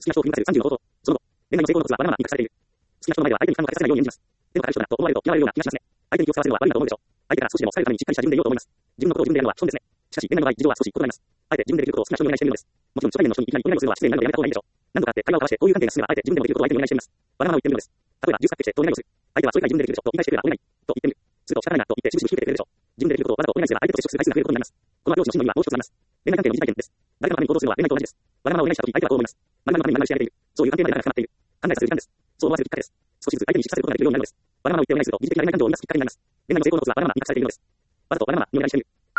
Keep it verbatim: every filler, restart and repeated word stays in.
きな人を振り向かせるさんじゅうの方法。その後、恋愛の成功のコツはバナナマンに隠されている。好きな人の前では相手に負担をかけさせないように演じます。でも彼氏とだと思われると嫌われるような気がしますね。相手に気を使わせるのは悪いんだと思うでしょう。相手から少しでも抑えるためにしっかりした自分でいようと思います。自分のことを自分でやるのは基本ですね。しかし、恋愛の場合、事情は少し異なります。あえて自分でできることを好きな人にお願いしているのです。もちろん初対面の人にいきなりお願いをするのは失礼なのでやめた方がいいでしょう。何度か会って会話を交わして、こういう関係が進めばあえて自分でもできることを相手にお願いしてみます。バナナマンを言ってみるのです。例えば、ジュース買ってきてとお願いをする。相手はそれくらい自分でできるでしょと言い返してくればお願いと言ってみる。すると仕方ないなと言ってしぶしぶ引き受けてくれるでしょう。自分でできることをわざとお願いすれば相手と接触する回数が増えることになります。このアプローチの真の意味はもう一つあります。恋愛関係の疑似体験です。誰かのために行動するのは恋愛と同じです。わがままをお願いしたとき相手はこう思います。我々のために何々してあげている。そういう関係までが深まっている。考えさせる時間です。そう思わせるきっかけです。少しずつ相手に意識させることができるようになるのです。わがままを言ってお願いすると、疑似的な恋愛感情を生み出すきっかけになります。恋愛の成功のコツはバナナマンに隠されているのです。わざとわがままにお願いしてみる。